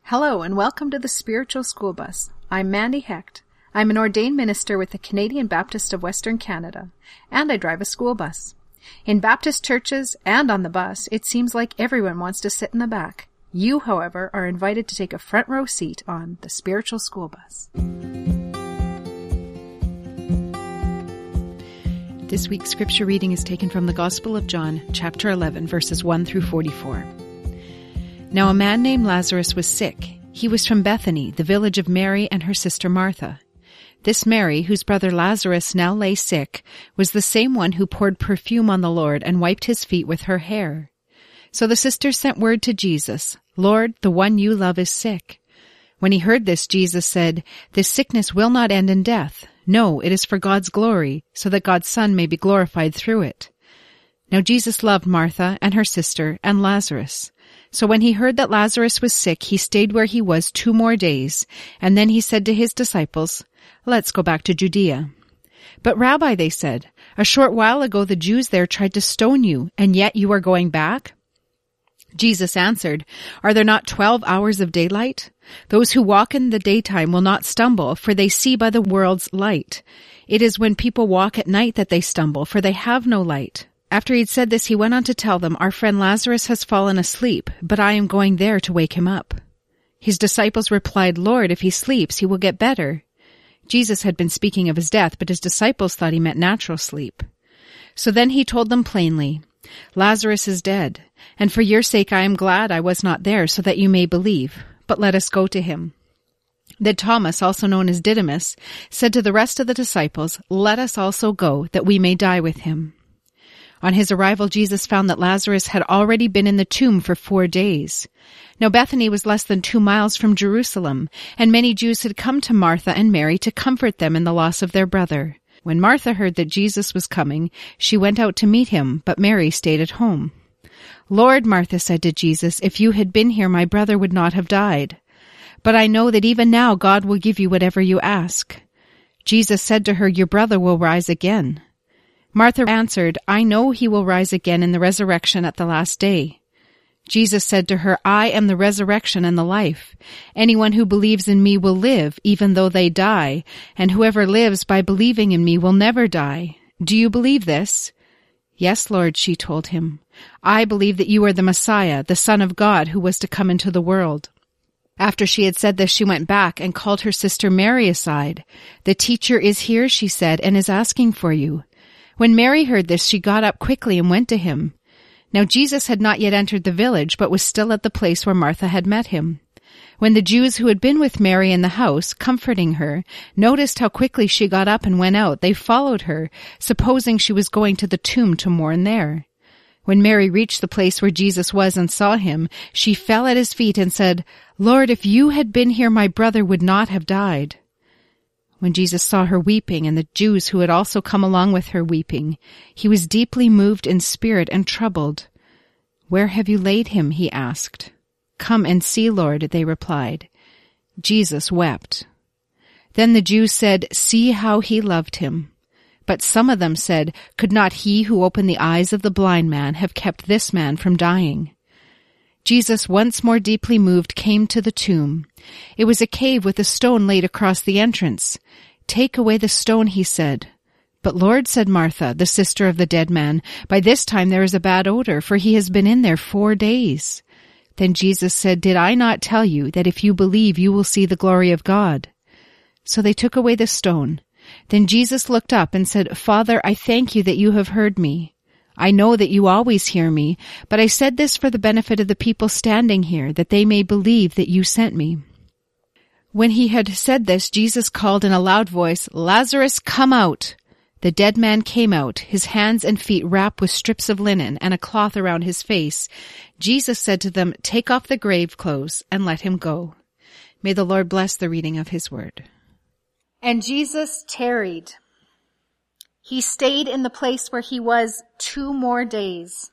Hello and welcome to the Spiritual School Bus. I'm Mandy Hecht. I'm an ordained minister with the Canadian Baptist of Western Canada, and I drive a school bus. In Baptist churches and on the bus, it seems like everyone wants to sit in the back. You, however, are invited to take a front row seat on the Spiritual School Bus. This week's scripture reading is taken from the Gospel of John, chapter 11, verses 1 through 44. Now a man named Lazarus was sick. He was from Bethany, the village of Mary and her sister Martha. This Mary, whose brother Lazarus now lay sick, was the same one who poured perfume on the Lord and wiped his feet with her hair. So the sisters sent word to Jesus, "Lord, the one you love is sick." When he heard this, Jesus said, "This sickness will not end in death. No, it is for God's glory, so that God's Son may be glorified through it." Now Jesus loved Martha and her sister and Lazarus. So when he heard that Lazarus was sick, he stayed where he was 2 more days, and then he said to his disciples, "Let's go back to Judea." "But Rabbi," they said, "a short while ago the Jews there tried to stone you, and yet you are going back?" Jesus answered, "Are there not 12 hours of daylight? Those who walk in the daytime will not stumble, for they see by the world's light. It is when people walk at night that they stumble, for they have no light." After he had said this, he went on to tell them, "Our friend Lazarus has fallen asleep, but I am going there to wake him up." His disciples replied, "Lord, if he sleeps, he will get better." Jesus had been speaking of his death, but his disciples thought he meant natural sleep. So then he told them plainly, "Lazarus is dead, and for your sake I am glad I was not there, so that you may believe. But let us go to him." Then Thomas, also known as Didymus, said to the rest of the disciples, "Let us also go, that we may die with him." On his arrival, Jesus found that Lazarus had already been in the tomb for 4 days. Now Bethany was less than 2 miles from Jerusalem, and many Jews had come to Martha and Mary to comfort them in the loss of their brother. When Martha heard that Jesus was coming, she went out to meet him, but Mary stayed at home. "Lord," Martha said to Jesus, "if you had been here, my brother would not have died. But I know that even now God will give you whatever you ask." Jesus said to her, "Your brother will rise again." Martha answered, "I know he will rise again in the resurrection at the last day." Jesus said to her, "I am the resurrection and the life. Anyone who believes in me will live, even though they die, and whoever lives by believing in me will never die. Do you believe this?" "Yes, Lord," she told him. "I believe that you are the Messiah, the Son of God, who was to come into the world." After she had said this, she went back and called her sister Mary aside. "The teacher is here," she said, "and is asking for you." When Mary heard this, she got up quickly and went to him. Now Jesus had not yet entered the village, but was still at the place where Martha had met him. When the Jews who had been with Mary in the house, comforting her, noticed how quickly she got up and went out, they followed her, supposing she was going to the tomb to mourn there. When Mary reached the place where Jesus was and saw him, she fell at his feet and said, "Lord, if you had been here, my brother would not have died." When Jesus saw her weeping, and the Jews who had also come along with her weeping, he was deeply moved in spirit and troubled. "Where have you laid him?" he asked. "Come and see, Lord," they replied. Jesus wept. Then the Jews said, "See how he loved him." But some of them said, "Could not he who opened the eyes of the blind man have kept this man from dying?" Jesus, once more deeply moved, came to the tomb. It was a cave with a stone laid across the entrance. "Take away the stone," he said. "But Lord," said Martha, the sister of the dead man, "by this time there is a bad odor, for he has been in there 4 days." Then Jesus said, "Did I not tell you that if you believe you will see the glory of God?" So they took away the stone. Then Jesus looked up and said, "Father, I thank you that you have heard me. I know that you always hear me, but I said this for the benefit of the people standing here, that they may believe that you sent me." When he had said this, Jesus called in a loud voice, "Lazarus, come out!" The dead man came out, his hands and feet wrapped with strips of linen and a cloth around his face. Jesus said to them, "Take off the grave clothes and let him go." May the Lord bless the reading of his word. And Jesus tarried. He stayed in the place where he was 2 more days.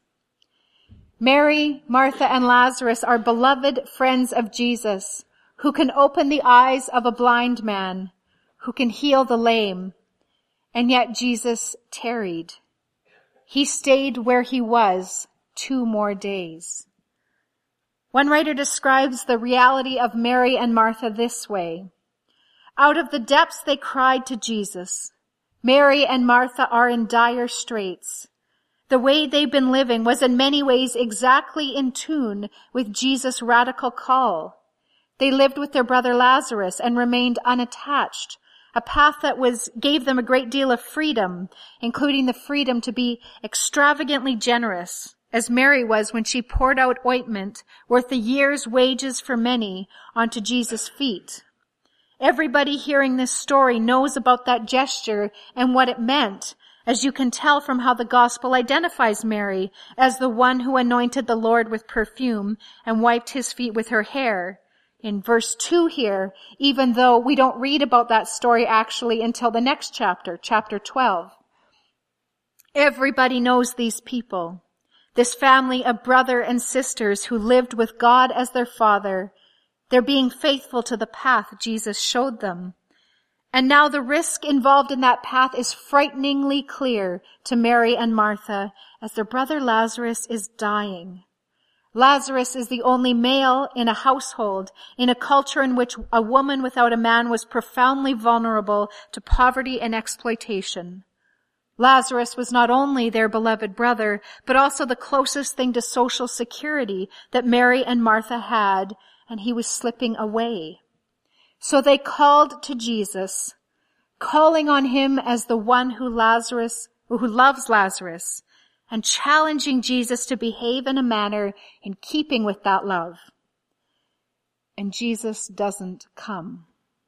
Mary, Martha, and Lazarus are beloved friends of Jesus, who can open the eyes of a blind man, who can heal the lame. And yet Jesus tarried. He stayed where he was 2 more days. One writer describes the reality of Mary and Martha this way. Out of the depths they cried to Jesus. Mary and Martha are in dire straits. The way they've been living was in many ways exactly in tune with Jesus' radical call. They lived with their brother Lazarus and remained unattached, a path that gave them a great deal of freedom, including the freedom to be extravagantly generous, as Mary was when she poured out ointment worth a year's wages for many onto Jesus' feet. Everybody hearing this story knows about that gesture and what it meant, as you can tell from how the gospel identifies Mary as the one who anointed the Lord with perfume and wiped his feet with her hair. In verse 2 here, even though we don't read about that story actually until the next chapter, chapter 12. Everybody knows these people, this family of brother and sisters who lived with God as their Father. They're being faithful to the path Jesus showed them. And now the risk involved in that path is frighteningly clear to Mary and Martha as their brother Lazarus is dying. Lazarus is the only male in a household, in a culture in which a woman without a man was profoundly vulnerable to poverty and exploitation. Lazarus was not only their beloved brother, but also the closest thing to social security that Mary and Martha had, and he was slipping away. So they called to Jesus, calling on him as the one who loves Lazarus, and challenging Jesus to behave in a manner in keeping with that love. And Jesus doesn't come.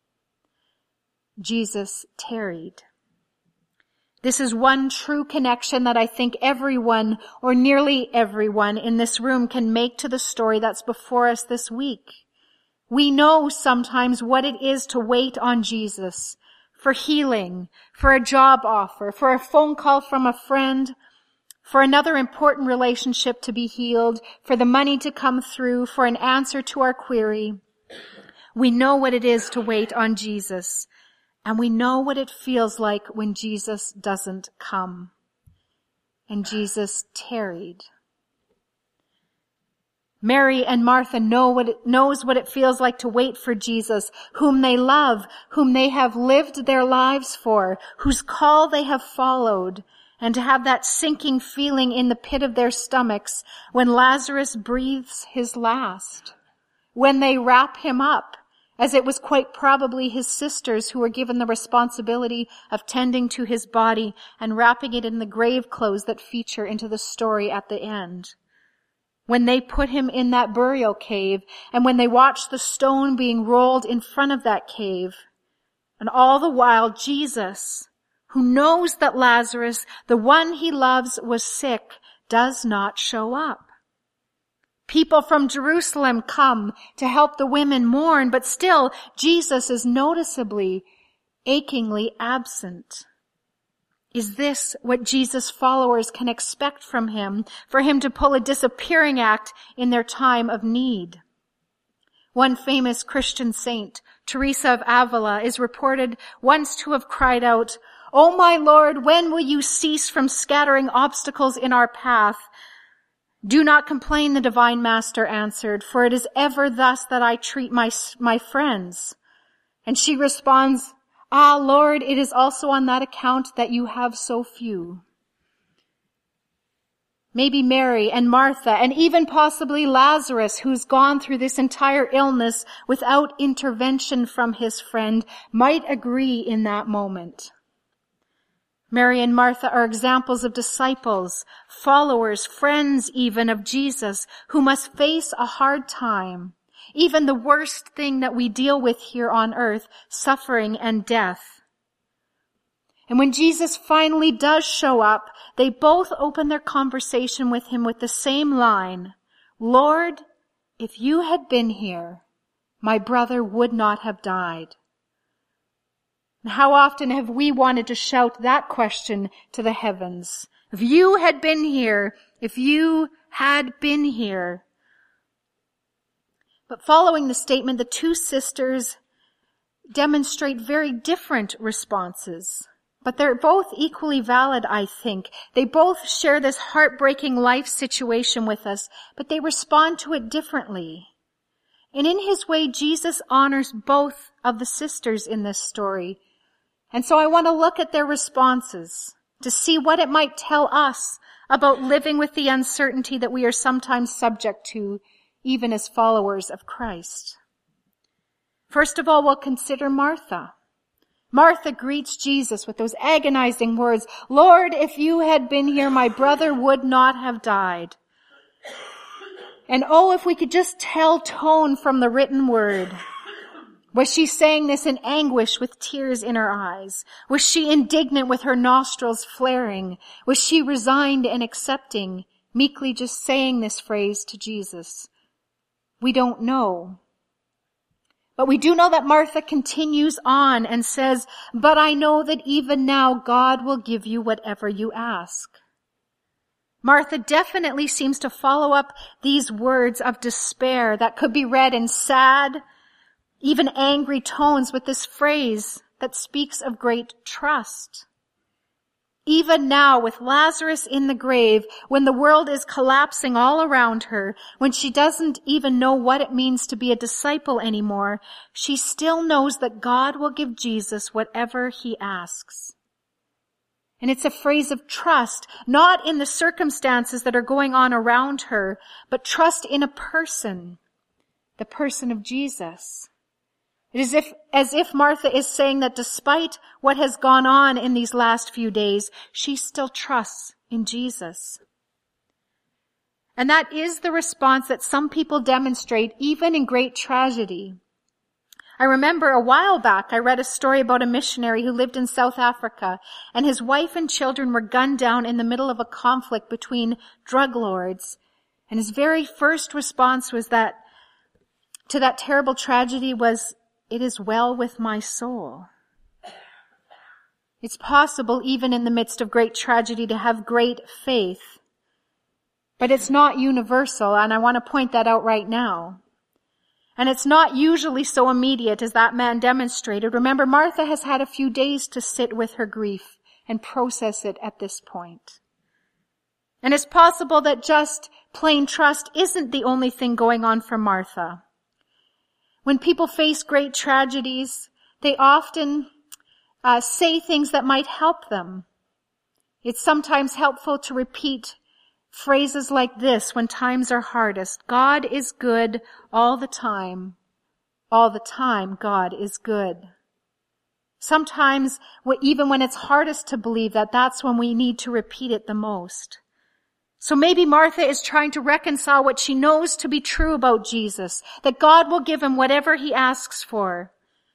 Jesus tarried. This is one true connection that I think everyone, or nearly everyone in this room, can make to the story that's before us this week. We know sometimes what it is to wait on Jesus for healing, for a job offer, for a phone call from a friend, for another important relationship to be healed, for the money to come through, for an answer to our query. We know what it is to wait on Jesus, and we know what it feels like when Jesus doesn't come. And Jesus tarried. Mary and Martha knows what it feels like to wait for Jesus, whom they love, whom they have lived their lives for, whose call they have followed, and to have that sinking feeling in the pit of their stomachs when Lazarus breathes his last, when they wrap him up, as it was quite probably his sisters who were given the responsibility of tending to his body and wrapping it in the grave clothes that feature into the story at the end. When they put him in that burial cave, and when they watched the stone being rolled in front of that cave, and all the while Jesus, who knows that Lazarus, the one he loves, was sick, does not show up. People from Jerusalem come to help the women mourn, but still Jesus is noticeably, achingly absent. Is this what Jesus' followers can expect from him, for him to pull a disappearing act in their time of need? One famous Christian saint, Teresa of Avila, is reported once to have cried out, "O my Lord, when will you cease from scattering obstacles in our path?" "Do not complain," the divine master answered, "for it is ever thus that I treat my friends." And she responds, "Ah, Lord, it is also on that account that you have so few." Maybe Mary and Martha, and even possibly Lazarus, who's gone through this entire illness without intervention from his friend, might agree in that moment. Mary and Martha are examples of disciples, followers, friends even of Jesus, who must face a hard time, even the worst thing that we deal with here on earth, suffering and death. And when Jesus finally does show up, they both open their conversation with him with the same line, "Lord, if you had been here, my brother would not have died." And how often have we wanted to shout that question to the heavens? If you had been here, if you had been here. But following the statement, the two sisters demonstrate very different responses. But they're both equally valid, I think. They both share this heartbreaking life situation with us, but they respond to it differently. And in his way, Jesus honors both of the sisters in this story. And so I want to look at their responses to see what it might tell us about living with the uncertainty that we are sometimes subject to, even as followers of Christ. First of all, we'll consider Martha. Martha greets Jesus with those agonizing words, "Lord, if you had been here, my brother would not have died." And oh, if we could just tell tone from the written word. Was she saying this in anguish with tears in her eyes? Was she indignant with her nostrils flaring? Was she resigned and accepting, meekly just saying this phrase to Jesus? We don't know. But we do know that Martha continues on and says, "But I know that even now God will give you whatever you ask." Martha definitely seems to follow up these words of despair that could be read in sad, even angry tones with this phrase that speaks of great trust. Even now, with Lazarus in the grave, when the world is collapsing all around her, when she doesn't even know what it means to be a disciple anymore, she still knows that God will give Jesus whatever he asks. And it's a phrase of trust, not in the circumstances that are going on around her, but trust in a person, the person of Jesus. It is as if Martha is saying that despite what has gone on in these last few days, she still trusts in Jesus. And that is the response that some people demonstrate even in great tragedy. I remember a while back I read a story about a missionary who lived in South Africa, and his wife and children were gunned down in the middle of a conflict between drug lords. And his very first response was that to that terrible tragedy was, "It is well with my soul." It's possible even in the midst of great tragedy to have great faith. But it's not universal, and I want to point that out right now. And it's not usually so immediate as that man demonstrated. Remember, Martha has had a few days to sit with her grief and process it at this point. And it's possible that just plain trust isn't the only thing going on for Martha. When people face great tragedies, they often say things that might help them. It's sometimes helpful to repeat phrases like this when times are hardest. God is good all the time. All the time, God is good. Sometimes, even when it's hardest to believe that, that's when we need to repeat it the most. So maybe Martha is trying to reconcile what she knows to be true about Jesus, that God will give him whatever he asks for,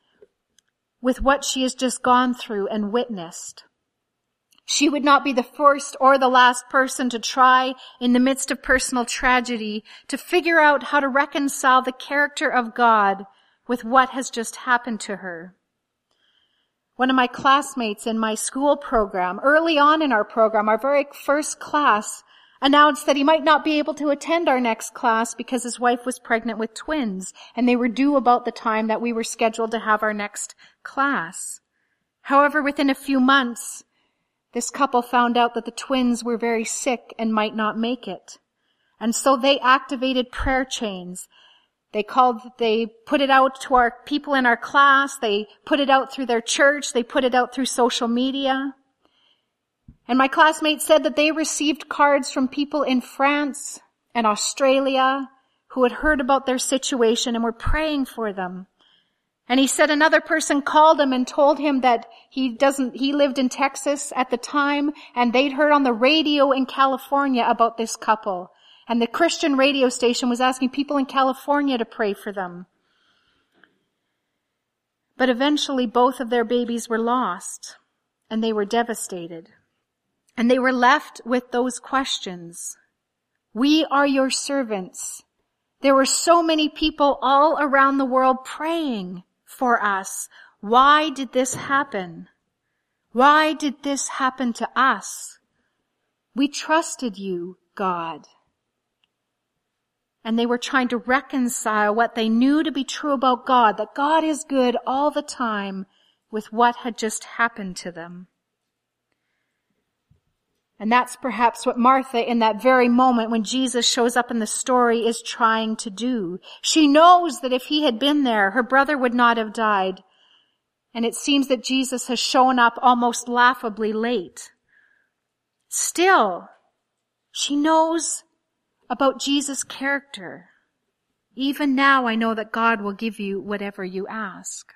with what she has just gone through and witnessed. She would not be the first or the last person to try, in the midst of personal tragedy, to figure out how to reconcile the character of God with what has just happened to her. One of my classmates in my school program, early on in our program, our very first class, announced that he might not be able to attend our next class because his wife was pregnant with twins, and they were due about the time that we were scheduled to have our next class. However, within a few months, this couple found out that the twins were very sick and might not make it. And so they activated prayer chains. They put it out to our people in our class. They put it out through their church. They put it out through social media. And my classmate said that they received cards from people in France and Australia who had heard about their situation and were praying for them. And he said another person called him and told him that he lived in Texas at the time, and they'd heard on the radio in California about this couple. And the Christian radio station was asking people in California to pray for them. But eventually both of their babies were lost, and they were devastated. And they were left with those questions. We are your servants. There were so many people all around the world praying for us. Why did this happen? Why did this happen to us? We trusted you, God. And they were trying to reconcile what they knew to be true about God, that God is good all the time, with what had just happened to them. And that's perhaps what Martha, in that very moment when Jesus shows up in the story, is trying to do. She knows that if he had been there, her brother would not have died. And it seems that Jesus has shown up almost laughably late. Still, she knows about Jesus' character. Even now I know that God will give you whatever you ask.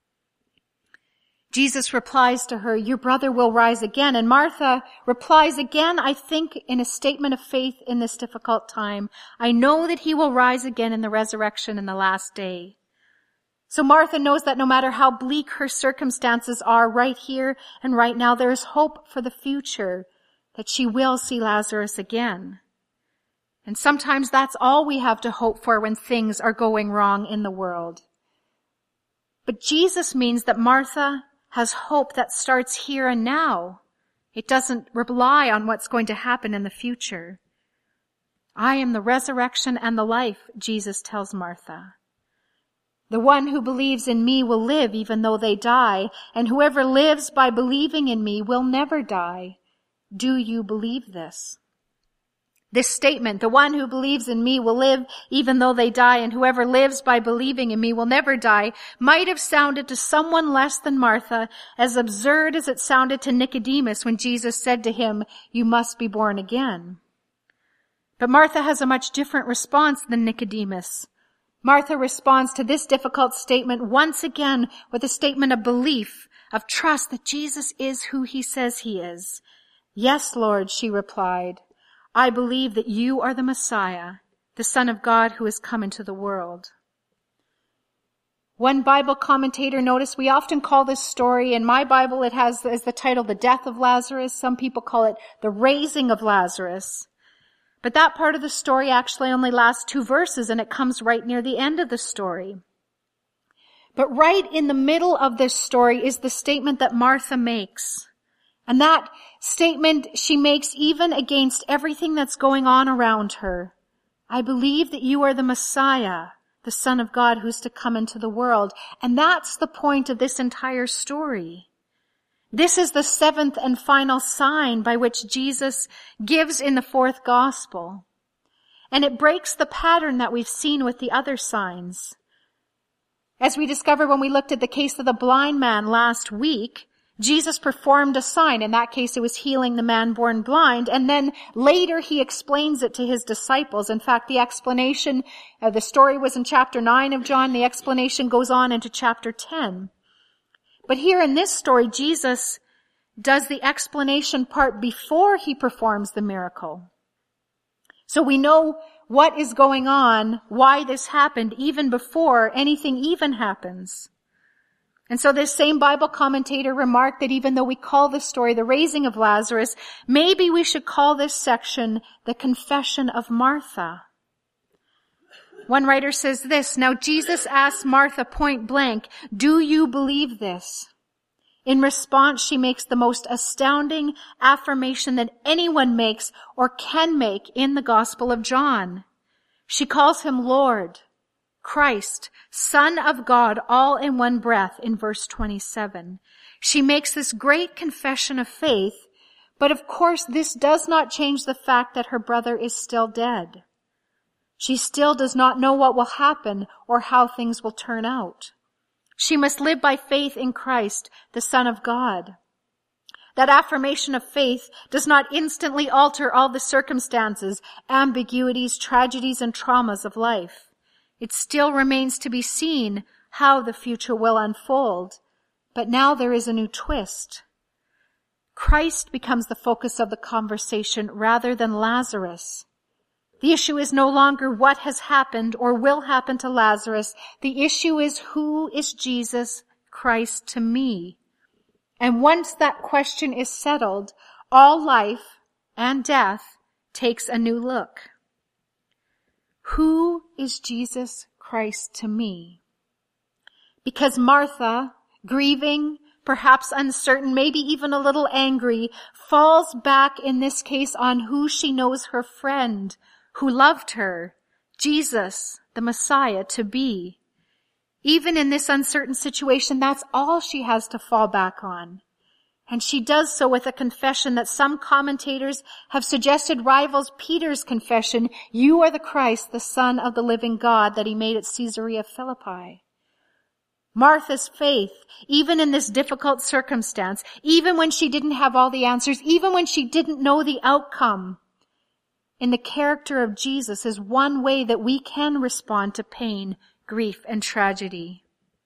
Jesus replies to her, your brother will rise again. And Martha replies again, I think, in a statement of faith in this difficult time. I know that he will rise again in the resurrection in the last day. So Martha knows that no matter how bleak her circumstances are right here and right now, there is hope for the future, that she will see Lazarus again. And sometimes that's all we have to hope for when things are going wrong in the world. But Jesus means that Martha has hope that starts here and now. It doesn't rely on what's going to happen in the future. I am the resurrection and the life, Jesus tells Martha. The one who believes in me will live even though they die, and whoever lives by believing in me will never die. Do you believe this? This statement, the one who believes in me will live even though they die, and whoever lives by believing in me will never die, might have sounded to someone less than Martha as absurd as it sounded to Nicodemus when Jesus said to him, you must be born again. But Martha has a much different response than Nicodemus. Martha responds to this difficult statement once again with a statement of belief, of trust that Jesus is who he says he is. Yes, Lord, she replied. I believe that you are the Messiah, the Son of God who has come into the world. One Bible commentator noticed we often call this story, in my Bible it has as the title, The Death of Lazarus. Some people call it The Raising of Lazarus. But that part of the story actually only lasts 2 verses, and it comes right near the end of the story. But right in the middle of this story is the statement that Martha makes. And that statement she makes even against everything that's going on around her. I believe that you are the Messiah, the Son of God who's to come into the world. And that's the point of this entire story. This is the 7th and final sign by which Jesus gives in the 4th gospel. And it breaks the pattern that we've seen with the other signs. As we discovered when we looked at the case of the blind man last week, Jesus performed a sign. In that case, it was healing the man born blind. And then later he explains it to his disciples. In fact, the explanation, the story was in chapter 9 of John. The explanation goes on into chapter 10. But here in this story, Jesus does the explanation part before he performs the miracle. So we know what is going on, why this happened, even before anything even happens. And so this same Bible commentator remarked that even though we call this story the raising of Lazarus, maybe we should call this section the confession of Martha. One writer says this, now Jesus asked Martha point blank, do you believe this? In response, she makes the most astounding affirmation that anyone makes or can make in the Gospel of John. She calls him Lord, Christ, Son of God, all in one breath in verse 27. She makes this great confession of faith, but of course this does not change the fact that her brother is still dead. She still does not know what will happen or how things will turn out. She must live by faith in Christ, the Son of God. That affirmation of faith does not instantly alter all the circumstances, ambiguities, tragedies, and traumas of life. It still remains to be seen how the future will unfold. But now there is a new twist. Christ becomes the focus of the conversation rather than Lazarus. The issue is no longer what has happened or will happen to Lazarus. The issue is, who is Jesus Christ to me? And once that question is settled, all life and death takes a new look. Who is Jesus Christ to me? Because Martha, grieving, perhaps uncertain, maybe even a little angry, falls back in this case on who she knows her friend, who loved her, Jesus, the Messiah, to be. Even in this uncertain situation, that's all she has to fall back on. And she does so with a confession that some commentators have suggested rivals Peter's confession, "You are the Christ, the Son of the living God," that he made at Caesarea Philippi. Martha's faith, even in this difficult circumstance, even when she didn't have all the answers, even when she didn't know the outcome, in the character of Jesus is one way that we can respond to pain, grief, and tragedy.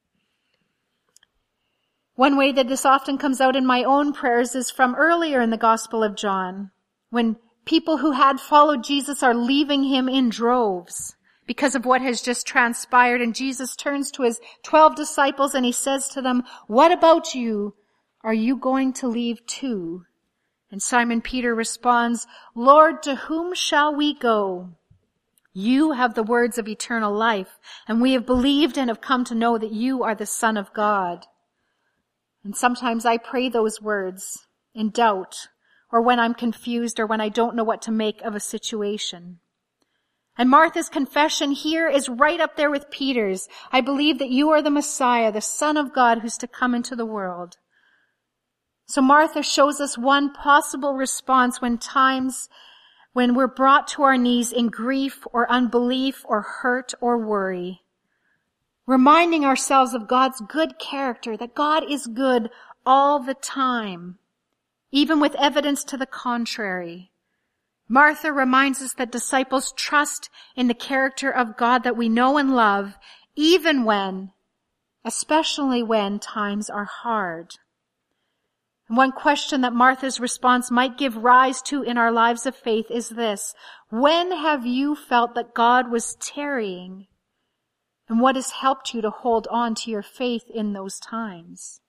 One way that this often comes out in my own prayers is from earlier in the Gospel of John, when people who had followed Jesus are leaving him in droves because of what has just transpired. And Jesus turns to his 12 disciples and he says to them, "What about you? Are you going to leave too?" And Simon Peter responds, "Lord, to whom shall we go? You have the words of eternal life, and we have believed and have come to know that you are the Son of God." And sometimes I pray those words in doubt, or when I'm confused, or when I don't know what to make of a situation. And Martha's confession here is right up there with Peter's. "I believe that you are the Messiah, the Son of God who's to come into the world." So Martha shows us one possible response when we're brought to our knees in grief or unbelief or hurt or worry. Reminding ourselves of God's good character, that God is good all the time, even with evidence to the contrary. Martha reminds us that disciples trust in the character of God that we know and love, even when, especially when times are hard. And one question that Martha's response might give rise to in our lives of faith is this: when have you felt that God was tarrying? And what has helped you to hold on to your faith in those times?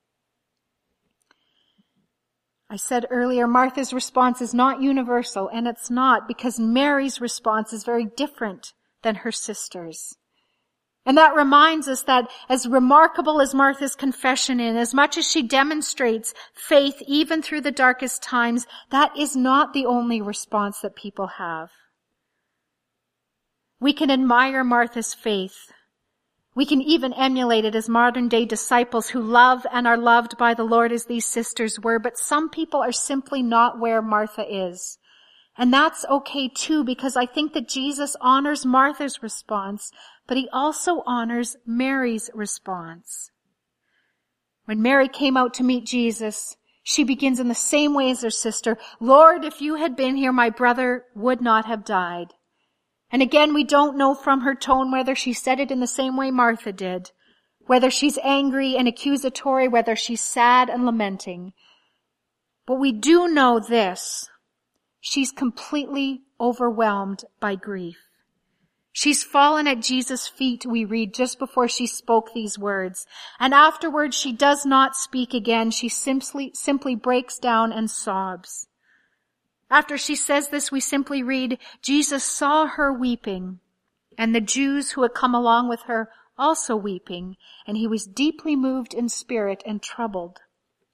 I said earlier, Martha's response is not universal, and it's not, because Mary's response is very different than her sister's. And that reminds us that as remarkable as Martha's confession is, as much as she demonstrates faith even through the darkest times, that is not the only response that people have. We can admire Martha's faith. We can even emulate it as modern day disciples who love and are loved by the Lord as these sisters were, but some people are simply not where Martha is. And that's okay too, because I think that Jesus honors Martha's response, but he also honors Mary's response. When Mary came out to meet Jesus, she begins in the same way as her sister. "Lord, if you had been here, my brother would not have died." And again, we don't know from her tone whether she said it in the same way Martha did, whether she's angry and accusatory, whether she's sad and lamenting. But we do know this: she's completely overwhelmed by grief. She's fallen at Jesus' feet, we read, just before she spoke these words. And afterwards, she does not speak again. She simply breaks down and sobs. After she says this, we simply read, "Jesus saw her weeping, and the Jews who had come along with her also weeping, and he was deeply moved in spirit and troubled."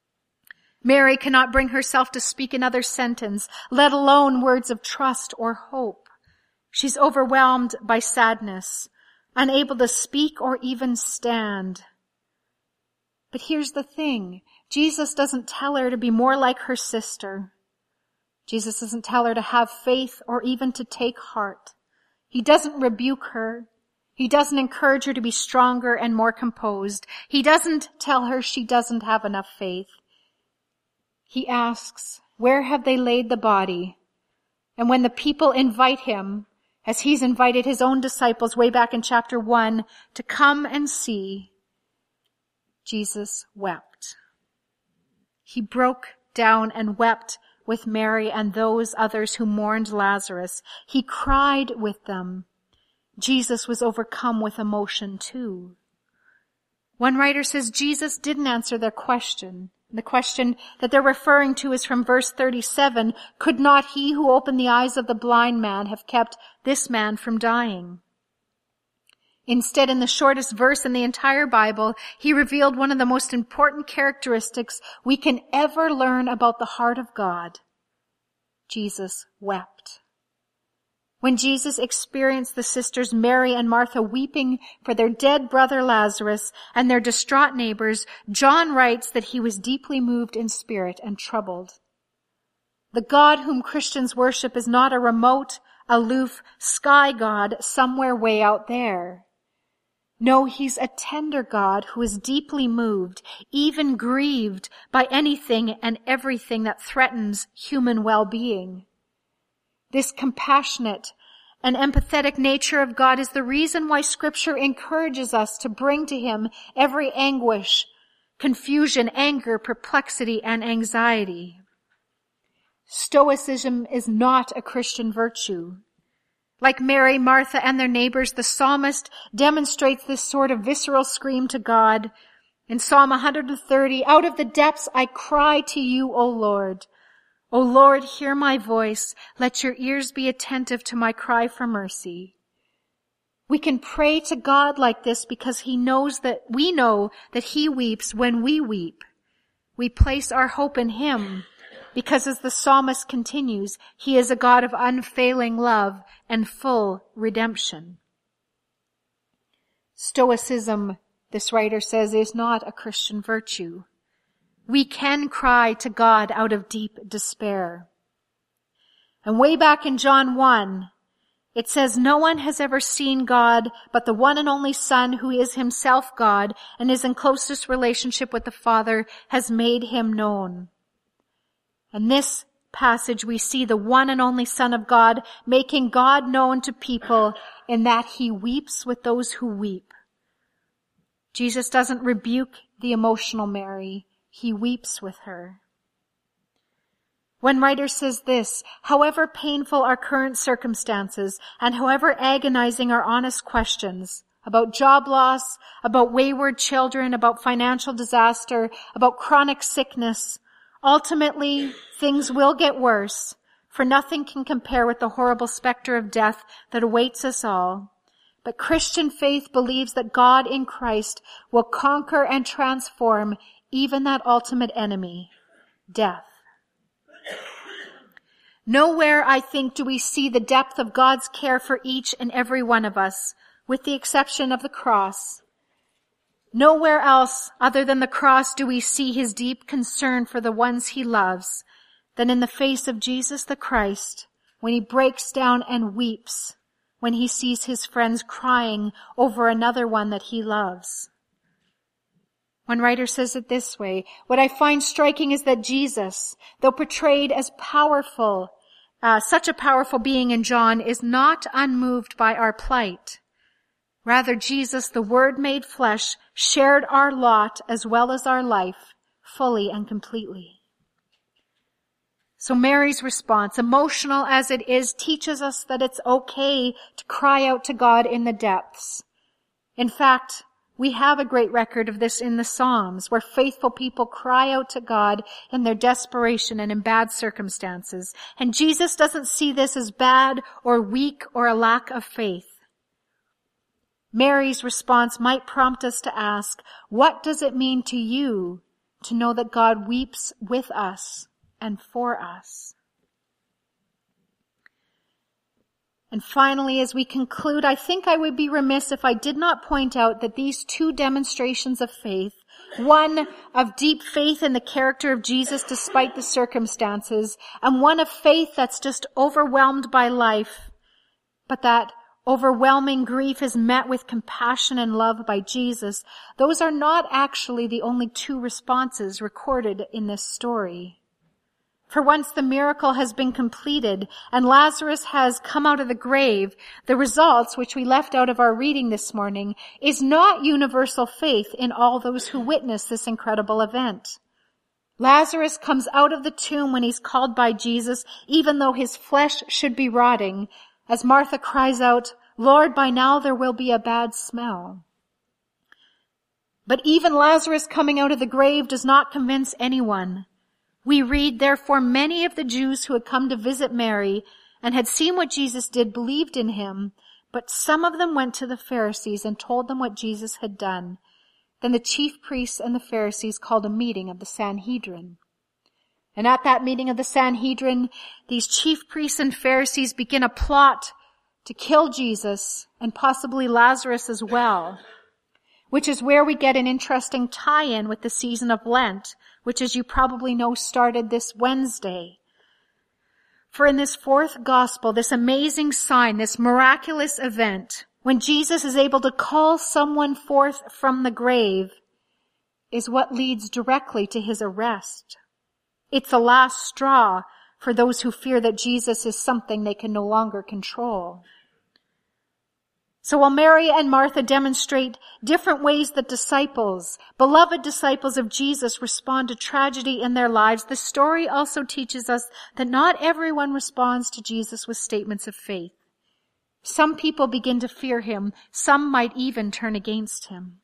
Mary cannot bring herself to speak another sentence, let alone words of trust or hope. She's overwhelmed by sadness, unable to speak or even stand. But here's the thing: Jesus doesn't tell her to be more like her sister. Jesus doesn't tell her to have faith or even to take heart. He doesn't rebuke her. He doesn't encourage her to be stronger and more composed. He doesn't tell her she doesn't have enough faith. He asks, "Where have they laid the body?" And when the people invite him, as he's invited his own disciples way back in chapter 1, to come and see, Jesus wept. He broke down and wept with Mary and those others who mourned Lazarus. He cried with them. Jesus was overcome with emotion too. One writer says Jesus didn't answer their question. The question that they're referring to is from verse 37. "Could not he who opened the eyes of the blind man have kept this man from dying?" Instead, in the shortest verse in the entire Bible, he revealed one of the most important characteristics we can ever learn about the heart of God. Jesus wept. When Jesus experienced the sisters Mary and Martha weeping for their dead brother Lazarus and their distraught neighbors, John writes that he was deeply moved in spirit and troubled. The God whom Christians worship is not a remote, aloof sky God somewhere way out there. No, he's a tender God who is deeply moved, even grieved by anything and everything that threatens human well-being. This compassionate and empathetic nature of God is the reason why Scripture encourages us to bring to him every anguish, confusion, anger, perplexity, and anxiety. Stoicism is not a Christian virtue. Like Mary, Martha, and their neighbors, the psalmist demonstrates this sort of visceral scream to God. In Psalm 130, "Out of the depths I cry to you, O Lord. O Lord, hear my voice. Let your ears be attentive to my cry for mercy." We can pray to God like this because we know that he weeps when we weep. We place our hope in him because, as the psalmist continues, he is a God of unfailing love and full redemption. Stoicism, this writer says, is not a Christian virtue. We can cry to God out of deep despair. And way back in John 1, it says, "No one has ever seen God, but the one and only Son, who is himself God and is in closest relationship with the Father, has made him known." In this passage, we see the one and only Son of God making God known to people in that he weeps with those who weep. Jesus doesn't rebuke the emotional Mary. He weeps with her. One writer says this, "However painful our current circumstances and however agonizing our honest questions about job loss, about wayward children, about financial disaster, about chronic sickness, ultimately things will get worse, for nothing can compare with the horrible specter of death that awaits us all. But Christian faith believes that God in Christ will conquer and transform even that ultimate enemy, death." Nowhere, I think, do we see the depth of God's care for each and every one of us, with the exception of the cross. Nowhere else other than the cross do we see his deep concern for the ones he loves than in the face of Jesus the Christ, when he breaks down and weeps when he sees his friends crying over another one that he loves. One writer says it this way, "What I find striking is that Jesus, though portrayed as powerful, such a powerful being in John, is not unmoved by our plight. Rather, Jesus, the Word made flesh, shared our lot as well as our life, fully and completely." So Mary's response, emotional as it is, teaches us that it's okay to cry out to God in the depths. In fact, we have a great record of this in the Psalms, where faithful people cry out to God in their desperation and in bad circumstances. And Jesus doesn't see this as bad or weak or a lack of faith. Mary's response might prompt us to ask, what does it mean to you to know that God weeps with us and for us? And finally, as we conclude, I think I would be remiss if I did not point out that these two demonstrations of faith, one of deep faith in the character of Jesus despite the circumstances, and one of faith that's just overwhelmed by life, but that overwhelming grief is met with compassion and love by Jesus, those are not actually the only two responses recorded in this story. For once the miracle has been completed and Lazarus has come out of the grave, the results, which we left out of our reading this morning, is not universal faith in all those who witness this incredible event. Lazarus comes out of the tomb when he's called by Jesus, even though his flesh should be rotting, as Martha cries out, "Lord, by now there will be a bad smell." But even Lazarus coming out of the grave does not convince anyone. We read, therefore, many of the Jews who had come to visit Mary and had seen what Jesus did believed in him, but some of them went to the Pharisees and told them what Jesus had done. Then the chief priests and the Pharisees called a meeting of the Sanhedrin. And at that meeting of the Sanhedrin, these chief priests and Pharisees begin a plot to kill Jesus and possibly Lazarus as well, which is where we get an interesting tie-in with the season of Lent, which, as you probably know, started this Wednesday. For in this fourth gospel, this amazing sign, this miraculous event, when Jesus is able to call someone forth from the grave, is what leads directly to his arrest. It's the last straw for those who fear that Jesus is something they can no longer control. So while Mary and Martha demonstrate different ways that disciples, beloved disciples of Jesus, respond to tragedy in their lives, the story also teaches us that not everyone responds to Jesus with statements of faith. Some people begin to fear him. Some might even turn against him.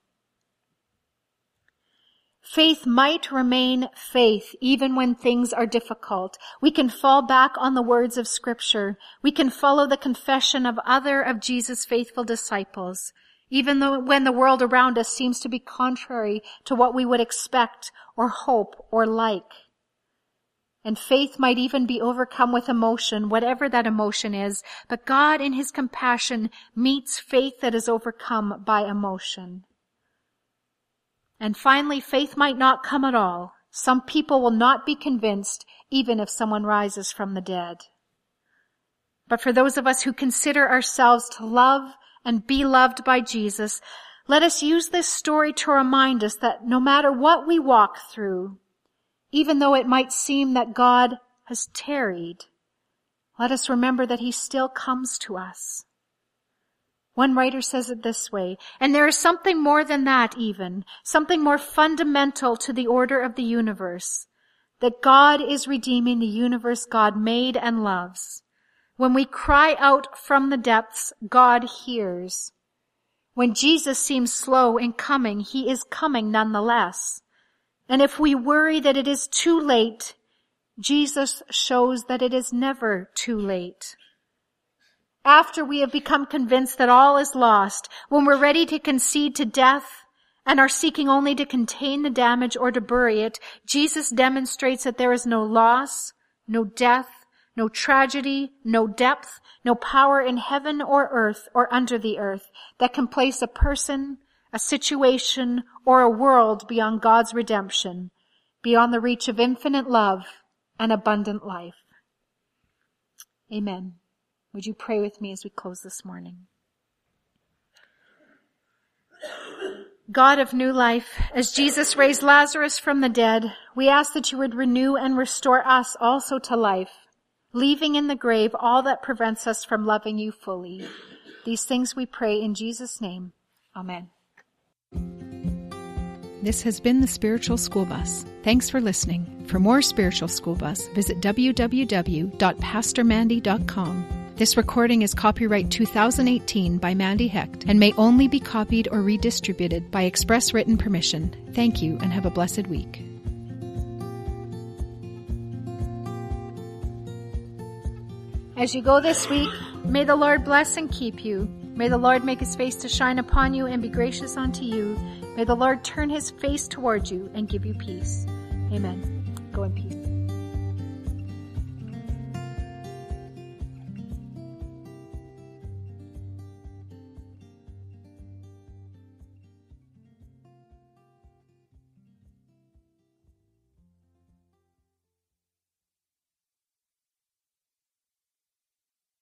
Faith might remain faith even when things are difficult. We can fall back on the words of Scripture. We can follow the confession of other of Jesus' faithful disciples, even though when the world around us seems to be contrary to what we would expect or hope or like. And faith might even be overcome with emotion, whatever that emotion is, but God in his compassion meets faith that is overcome by emotion. And finally, faith might not come at all. Some people will not be convinced even if someone rises from the dead. But for those of us who consider ourselves to love and be loved by Jesus, let us use this story to remind us that no matter what we walk through, even though it might seem that God has tarried, let us remember that he still comes to us. One writer says it this way, and there is something more than that even, something more fundamental to the order of the universe, that God is redeeming the universe God made and loves. When we cry out from the depths, God hears. When Jesus seems slow in coming, he is coming nonetheless. And if we worry that it is too late, Jesus shows that it is never too late. After we have become convinced that all is lost, when we're ready to concede to death and are seeking only to contain the damage or to bury it, Jesus demonstrates that there is no loss, no death, no tragedy, no depth, no power in heaven or earth or under the earth that can place a person, a situation, or a world beyond God's redemption, beyond the reach of infinite love and abundant life. Amen. Would you pray with me as we close this morning? God of new life, as Jesus raised Lazarus from the dead, we ask that you would renew and restore us also to life, leaving in the grave all that prevents us from loving you fully. These things we pray in Jesus' name. Amen. This has been the Spiritual School Bus. Thanks for listening. For more Spiritual School Bus, visit www.pastormandy.com. This recording is copyright 2018 by Mandy Hecht and may only be copied or redistributed by express written permission. Thank you and have a blessed week. As you go this week, may the Lord bless and keep you. May the Lord make his face to shine upon you and be gracious unto you. May the Lord turn his face toward you and give you peace. Amen. Go in peace.